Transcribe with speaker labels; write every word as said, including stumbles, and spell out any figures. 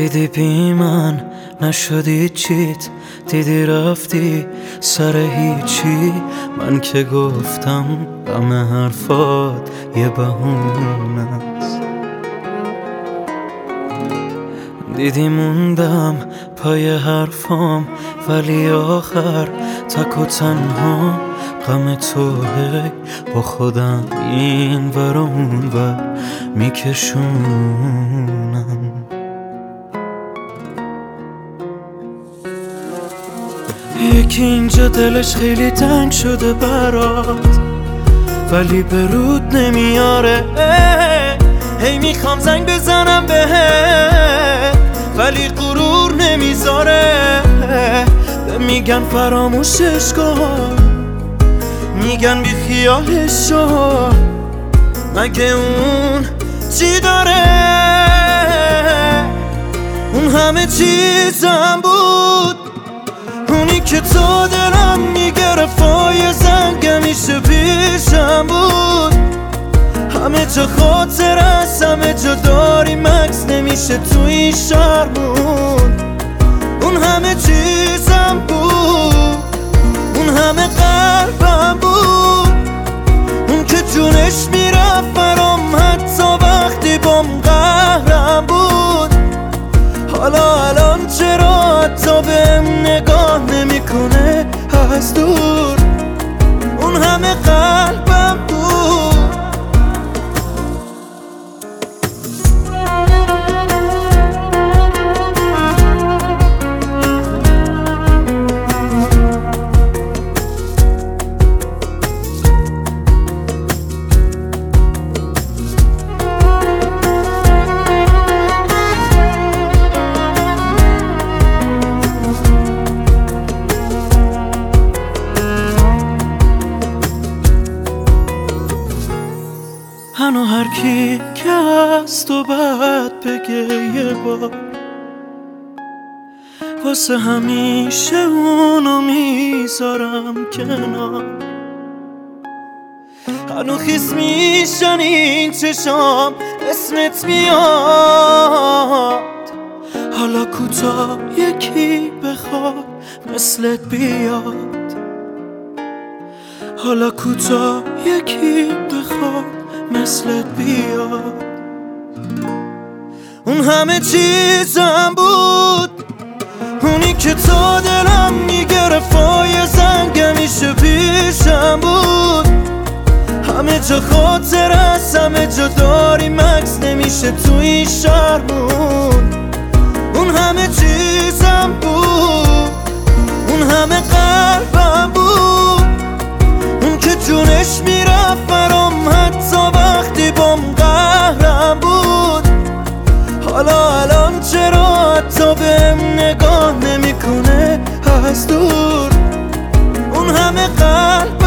Speaker 1: دیدی بی من نشدی چیت، دیدی رفتی سر هیچی. من که گفتم غم حرفات یه بهونه است. دیدی موندم پای حرفام، ولی آخر تک و تنها غم توه. با خودم این ور و اون ور میکشونم. یکی اینجا دلش خیلی تنگ شده برات، ولی به رود نمیاره. هی میخوام زنگ بزنم بهت، ولی غرور نمیذاره. میگن فراموشش کن، میگن بی خیالش شو. مگه اون چی داره؟ اون همه چیزم بود، اونی که تو دلم میگرفت و یه زنگ میشه پیشم بود. همه جا خاطر است، همه جا داریم عکس، نمیشه تو این شهرمون. اون همه چیزم بود، اون همه قلبم بود، اون که جونش میرفت برام حتی وقتی بام قهرم بود. حالا الان چرا حتی بهم نگاه نمیکنه از دور؟ اون همه قلبم بود. هنو هر کی که از تو بد بگه یه بار، واسه همیشه اونو میذارم کنار. هنو خیس میشن این چشام، اسمت میاد. حالا کوتا یکی بخواد مثلت بیاد. حالا کوتا یکی بخواد مثلت بیاد. اون همه چیزم بود، اونی که تو دلم میگرفت و یه زنگ میشه پیشم بود. همه جا خاطر است، همه جا داریم عکس، نمیشه تو این شهرمون. اون همه چیزم بود، اون همه قلبم بود، اون که جونش میرفت برام حتی وقتی بام قهرم بود. حالا الان چرا حتی بهم نگاه نمیکنه از دور؟ اون همه قلب